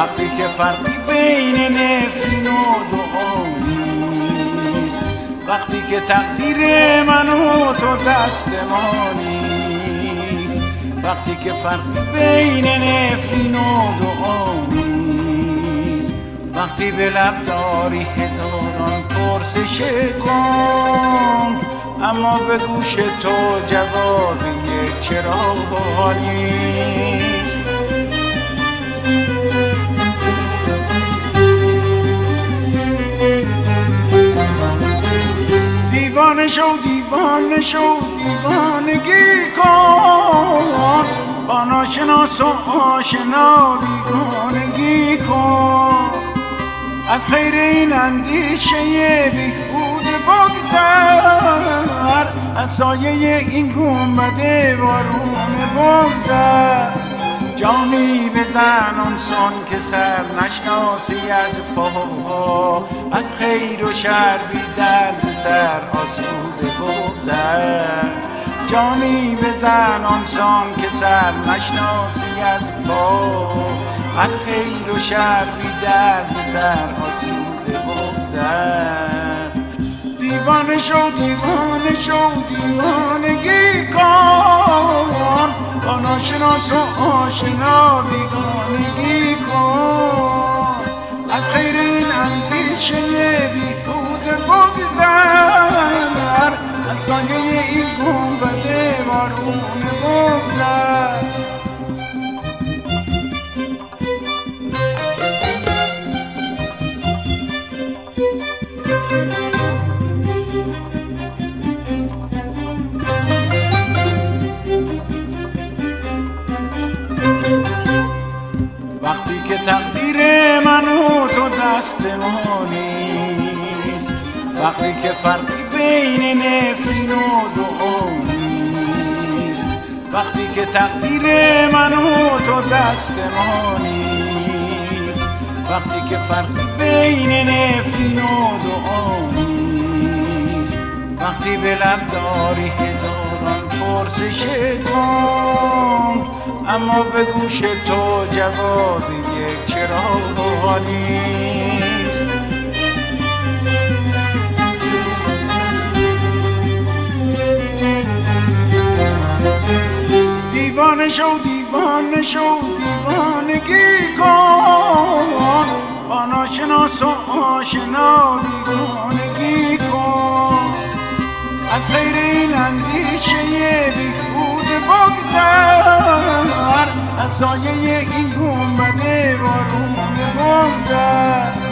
وقتی که فرقی بین نفرین و دعا نیست، وقتی که تقدیر من و تو دست ما نیست، وقتی که فرقی بین نفرین و دعا نیست، وقتی به لب داری هزاران پرسش کن اما به گوش تو جواب یک چرا نیست. دیوانه شو دیوانه شو دیوانگی کن، با ناشناس و آشنا بیگانگی کن، از خیر این اندیشه بیهوده بگذر، از سایه این گنبد وارونه بگذر، جامی بزن آنسان که سر نشناسی از پا، از خیر و شر بی درد سر آسوده بگذر، جامی بزن آنسان که سر نشناسی از پا، از خیر و شر بی درد سر آسوده بگذر. دیوانه شو دیوانه شو دیوانگی کن، با ناشناس و آشنا بیگانگی کن، از خیر این اندیشه بیهوده بگذر، از سایه این گنبد وارونه بگذر. وقتی که تقدیر من و تو دست ما نیست، وقتی که فرقی بین نفرین و دعا نیست، وقتی که تقدیر من و تو دست ما نیست، وقتی که فرقی بین نفرین و دعا نیست، وقتی به لب داری هزاران پرسش کن اما به گوش تو جواب یک چرا نیست. دیوانه شو دیوانه شو دیوانگی کن، با ناشناس و آشنا بیگانگی کن، از خیر این اندیشه بیهوده بگذر، از سایه این گنبد وارونه بگذر.